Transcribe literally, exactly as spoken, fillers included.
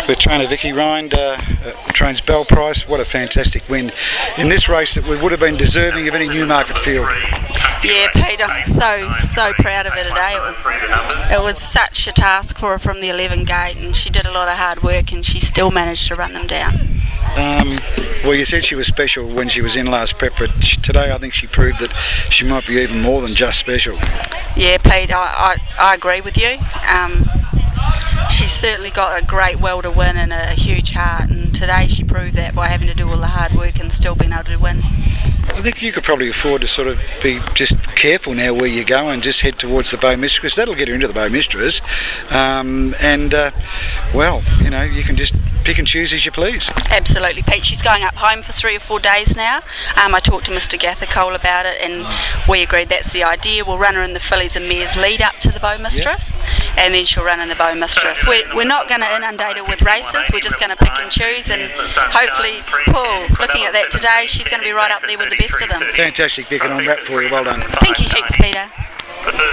with trainer Vicky Rind, uh, uh, trains Bell Price. What a fantastic win in this race that we would have been deserving of any Newmarket field. Yeah, Pete, I'm so, so proud of her today. It was, it was such a task for her from the eleven gate, and she did a lot of hard work, and she still managed to run them down. Um, well, you said she was special when she was in last prep, but she, today I think she proved that she might be even more than just special. Yeah, Pete, I, I, I agree with you. Um, she's certainly got a great will to win and a huge heart, and today she proved that by having to do all the hard work and still being able to win. I think you could probably afford to sort of be just careful now where you go and just head towards the Bow Mistress, because that'll get her into the Bow Mistress. Um, and, uh, well, you know, you can just pick and choose as you please. Absolutely, Pete. She's going up home for three or four days now. Um, I talked to Mister Gathercole about it, and we agreed that's the idea. We'll run her in the fillies and mares lead up to the Bow Mistress, yep. And then she'll run in the Bow Mistress. We're, we're not going to inundate her with races. We're just going to pick and choose, and hopefully, Paul, looking at that today, she's going to be right up there with the best of them. Fantastic, Vic, and I'm wrapped for you. Well done. Thank you heaps, Peter.